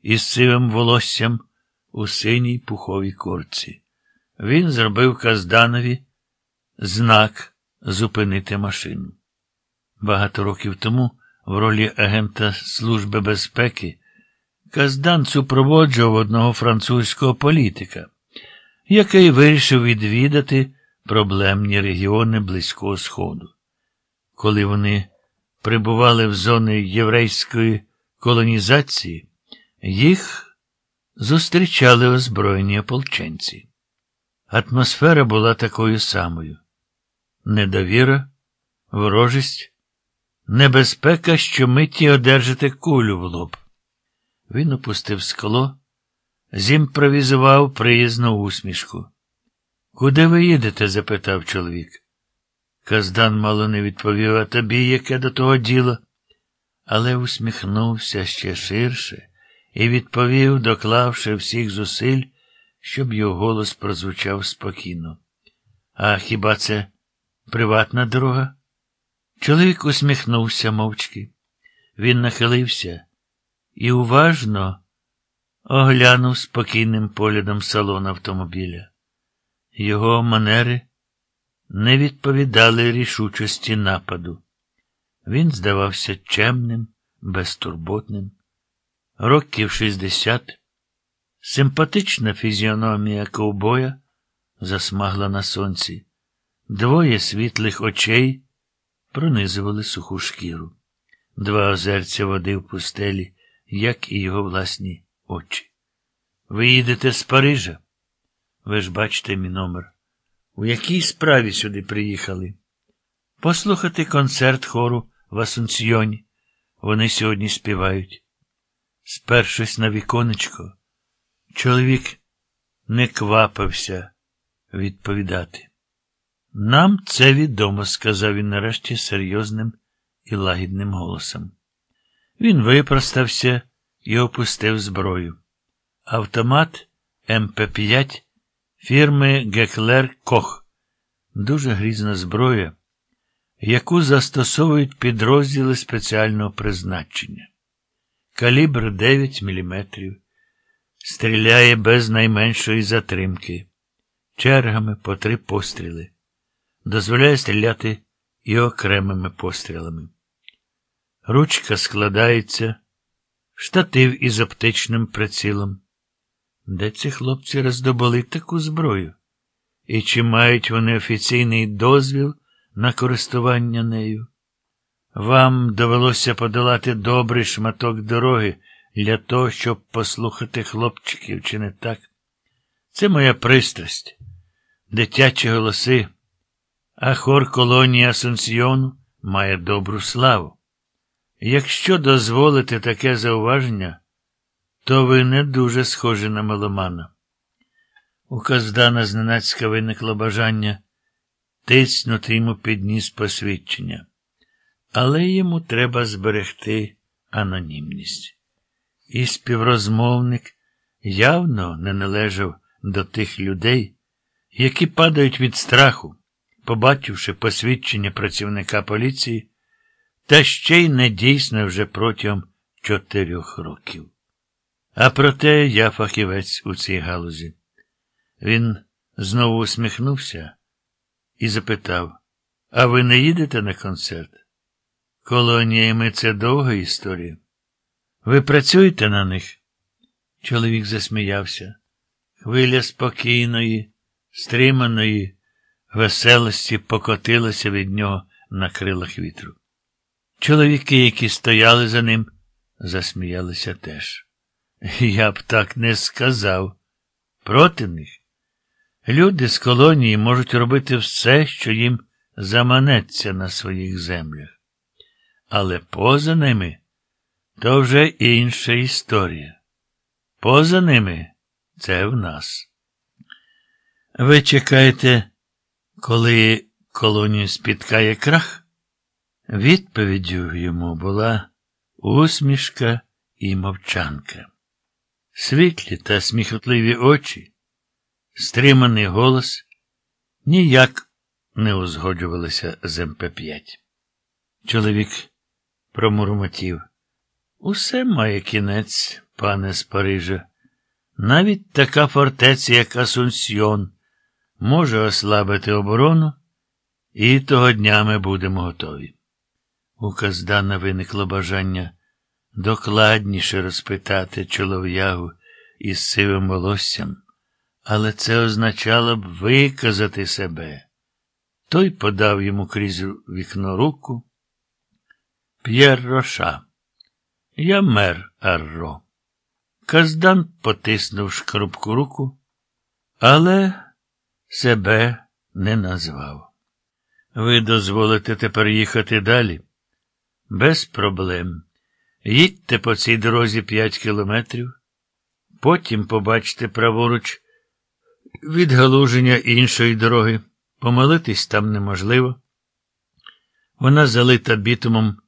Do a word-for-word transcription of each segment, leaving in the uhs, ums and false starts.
із сивим волоссям у синій пуховій куртці. Він зробив Казданові знак зупинити машину. Багато років тому в ролі агента Служби безпеки Каздан супроводжував одного французького політика, який вирішив відвідати проблемні регіони Близького Сходу. Коли вони прибували в зони єврейської колонізації, їх зустрічали озброєні ополченці. Атмосфера була такою самою. Недовіра, ворожість, небезпека, що миті одержати кулю в лоб. Він опустив скло, зімпровізував приязну усмішку. «Куди ви їдете?» – запитав чоловік. Каздан мало не відповів: «А тобі яке до того діло?» Але усміхнувся ще ширше і відповів, доклавши всіх зусиль, щоб його голос прозвучав спокійно. «А хіба це приватна дорога?» Чоловік усміхнувся мовчки. Він нахилився і уважно оглянув спокійним поглядом салон автомобіля. Його манери не відповідали рішучості нападу. Він здавався чемним, безтурботним. Років шістдесят. Симпатична фізіономія ковбоя засмагла на сонці. Двоє світлих очей пронизували суху шкіру. Два озерця води в пустелі, як і його власні очі. «Ви їдете з Парижа? Ви ж бачите мій номер. У якій справі сюди приїхали?» «Послухати концерт хору в Асунсьйоні. Вони сьогодні співають». Спершись на віконечко, чоловік не квапився відповідати. «Нам це відомо», – сказав він нарешті серйозним і лагідним голосом. Він випростався і опустив зброю. Автомат ем пе п'ять фірми Геклер Кох. Дуже грізна зброя, яку застосовують підрозділи спеціального призначення. Калібр дев'ять міліметрів. Стріляє без найменшої затримки. Чергами по три постріли. Дозволяє стріляти і окремими пострілами. Ручка складається, штатив із оптичним прицілом. Де ці хлопці роздобули таку зброю? І чи мають вони офіційний дозвіл на користування нею? Вам довелося подолати добрий шматок дороги для того, щоб послухати хлопчиків, чи не так? Це моя пристрасть, дитячі голоси, а хор колонії Асунсьйону має добру славу. Якщо дозволите таке зауваження, то ви не дуже схожі на меломана». У Каздана зненацька виникло бажання тиснути йому під ніс посвідчення. Але йому треба зберегти анонімність. І співрозмовник явно не належав до тих людей, які падають від страху, побачивши посвідчення працівника поліції, та ще й не дійсне вже протягом чотирьох років. А проте я фахівець у цій галузі. Він знову усміхнувся і запитав: «А ви не їдете на концерт?» «Колоніями це довга історія. Ви працюєте на них?» Чоловік засміявся. Хвиля спокійної, стриманої веселості покотилася від нього на крилах вітру. Чоловіки, які стояли за ним, засміялися теж. «Я б так не сказав. Проти них люди з колонії можуть робити все, що їм заманеться на своїх землях. Але поза ними то вже інша історія. Поза ними це в нас». «Ви чекаєте, коли колонію спіткає крах?» Відповіддю йому була усмішка і мовчанка. Світлі та сміхотливі очі, стриманий голос ніяк не узгоджувалися з ем пе п'ять. Чоловік промурмотів: «Усе має кінець, пане з Парижа. Навіть така фортеця, як Асунсьйон, може ослабити оборону, і того дня ми будемо готові. У Каздана виникло бажання докладніше розпитати чолов'ягу із сивим волоссям, але це означало б виказати себе. Той подав йому крізь вікно руку. П'єр Роша. Я мер Арро. Каздан потиснув шкарубку руку, але себе не назвав. Ви дозволите тепер їхати далі? Без проблем. Їдьте по цій дорозі п'ять кілометрів, потім побачите праворуч відгалуження іншої дороги. Помилитись там неможливо. Вона залита бітумом.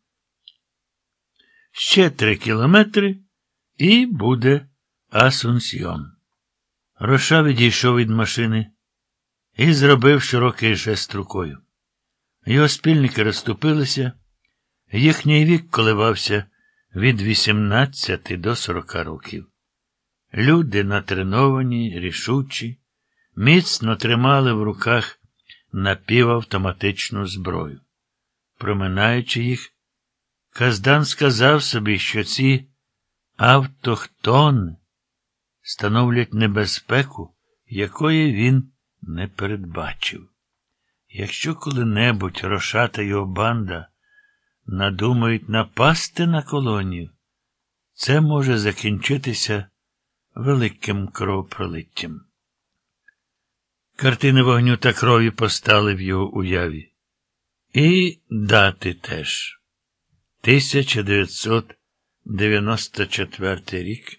Ще три кілометри і буде Асунсьйон. Роша відійшов від машини і зробив широкий жест рукою. Його спільники розступилися, їхній вік коливався від вісімнадцяти до сорока років. Люди натреновані, рішучі, міцно тримали в руках напівавтоматичну зброю. Проминаючи їх, Каздан сказав собі, що ці автохтони становлять небезпеку, якої він не передбачив. Якщо коли-небудь Роша та його банда надумають напасти на колонію, це може закінчитися великим кровопролиттям. Картини вогню та крові постали в його уяві. І дати теж. тисяча дев'ятсот дев'яносто четвертий рік,